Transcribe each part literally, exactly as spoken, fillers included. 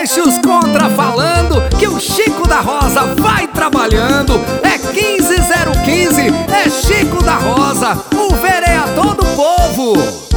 Deixa os contra falando que o Chico da Rosa vai trabalhando. É quinze zero quinze, é Chico da Rosa, o vereador do povo.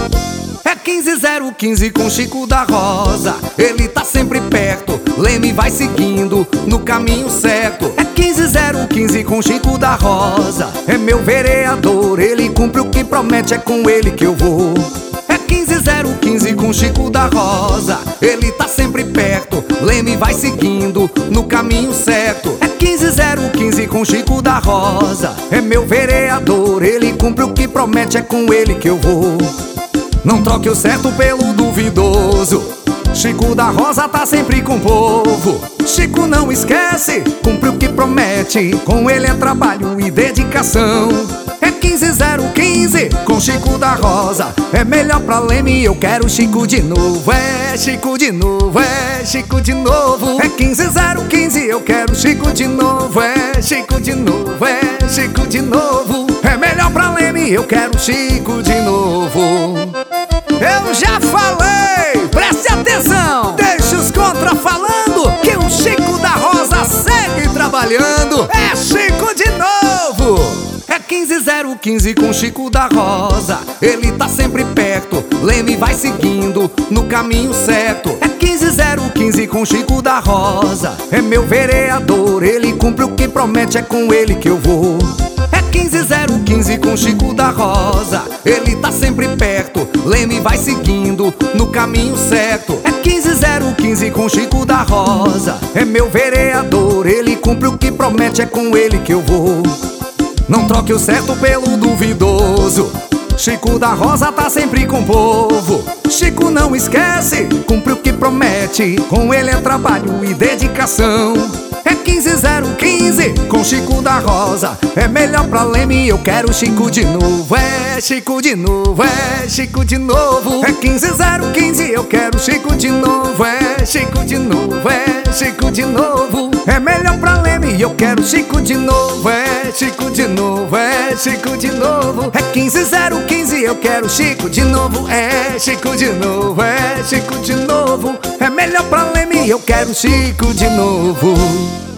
É quinze zero quinze com Chico da Rosa, ele tá sempre perto, Leme vai seguindo no caminho certo. É quinze zero quinze com Chico da Rosa, é meu vereador, ele cumpre o que promete, é com ele que eu vou. É quinze zero quinze com Chico da Rosa, ele tá sempre perto, Leme vai seguindo no caminho certo. É quinze zero quinze com Chico da Rosa, é meu vereador, ele cumpre o que promete, é com ele que eu vou. Não troque o certo pelo duvidoso, Chico da Rosa tá sempre com o povo. Chico não esquece, cumpre o que promete, com ele é trabalho e dedicação. É quinze zero quinze com Chico da Rosa, é melhor pra Leme, eu quero Chico de novo. É Chico de novo, é Chico de novo. É quinze zero quinze, eu quero Chico de novo. É Chico de novo, é Chico de novo. É melhor pra Leme, eu quero Chico de novo. Eu já falei, preste atenção. Deixa os contra falando que o Chico da Rosa segue trabalhando. É Chico de novo. É quinze zero quinze com Chico da Rosa, ele tá sempre perto, Leme vai seguindo no caminho certo. É quinze zero quinze com Chico da Rosa, é meu vereador, ele cumpre o que promete, é com ele que eu vou. É quinze zero quinze com Chico da Rosa, ele tá sempre perto, Leme vai seguindo no caminho certo. É quinze zero quinze com Chico da Rosa, é meu vereador, ele cumpre o que promete, é com ele que eu vou. Não troque o certo pelo duvidoso, Chico da Rosa tá sempre com o povo. Chico não esquece, cumpre o que promete, com ele é trabalho e dedicação. É quinze zero quinze com Chico da Rosa, é melhor pra Leme, eu quero Chico de novo. É Chico de novo, é Chico de novo. É quinze zero quinze, eu quero Chico de novo. É Chico de novo, é Chico de novo. É melhor pra Leme, eu quero Chico de novo. É Chico de novo, é Chico de novo. É quinze zero quinze, eu quero Chico de novo. É Chico de novo, é Chico de novo. É melhor pra Leme, eu quero Chico de novo.